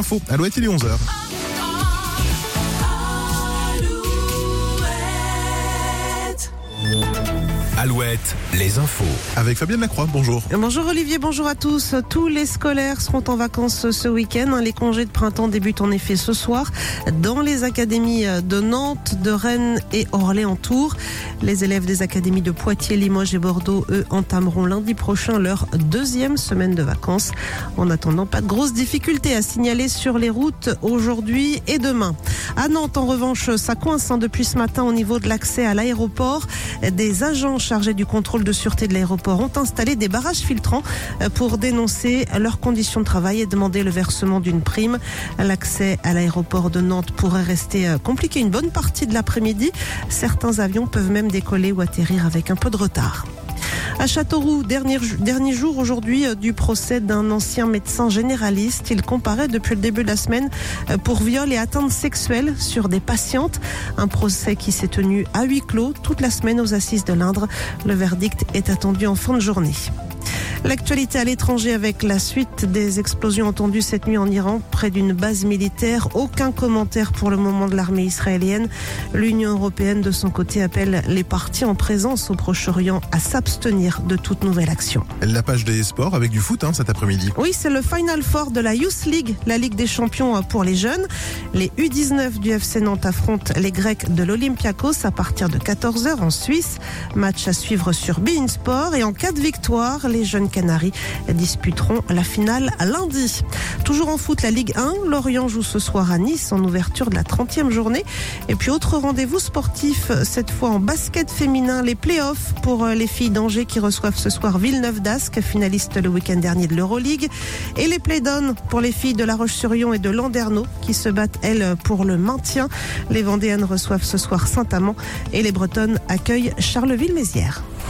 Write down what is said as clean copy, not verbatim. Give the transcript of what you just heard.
infos. Alouette, il est 11h. Alouette, les infos. Avec Fabienne Lacroix, bonjour. Bonjour Olivier, bonjour à tous. Tous les scolaires seront en vacances ce week-end. Les congés de printemps débutent en effet ce soir dans les académies de Nantes, de Rennes et Orléans-Tours. Les élèves des académies de Poitiers, Limoges et Bordeaux, eux, entameront lundi prochain leur deuxième semaine de vacances. En attendant, pas de grosses difficultés à signaler sur les routes aujourd'hui et demain. À Nantes, en revanche, ça coince depuis ce matin au niveau de l'accès à l'aéroport. Des agents chargés du contrôle de sûreté de l'aéroport ont installé des barrages filtrants pour dénoncer leurs conditions de travail et demander le versement d'une prime. L'accès à l'aéroport de Nantes pourrait rester compliqué une bonne partie de l'après-midi. Certains avions peuvent même décoller ou atterrir avec un peu de retard. À Châteauroux, dernier jour aujourd'hui du procès d'un ancien médecin généraliste. Il comparaît depuis le début de la semaine pour viol et atteinte sexuelle sur des patientes. Un procès qui s'est tenu à huis clos toute la semaine aux assises de l'Indre. Le verdict est attendu en fin de journée. L'actualité à l'étranger avec la suite des explosions entendues cette nuit en Iran près d'une base militaire. Aucun commentaire pour le moment de l'armée israélienne. L'Union européenne de son côté appelle les parties en présence au Proche-Orient à s'abstenir de toute nouvelle action. La page des sports avec du foot cet après-midi. Oui, c'est le Final Four de la Youth League, la Ligue des champions pour les jeunes. Les U19 du FC Nantes affrontent les Grecs de l'Olympiakos à partir de 14h en Suisse. Match à suivre sur beIN Sport et en cas de victoire, les jeunes Canaries disputeront la finale lundi. Toujours en foot, la Ligue 1, Lorient joue ce soir à Nice en ouverture de la 30e journée. Et puis autre rendez-vous sportif, cette fois en basket féminin, les playoffs pour les filles d'Angers qui reçoivent ce soir Villeneuve d'Ascq, finaliste le week-end dernier de l'Euroleague. Et les play-down pour les filles de La Roche-sur-Yon et de Landerneau qui se battent, elles, pour le maintien. Les Vendéennes reçoivent ce soir Saint-Amand et les Bretonnes accueillent Charleville-Mézières.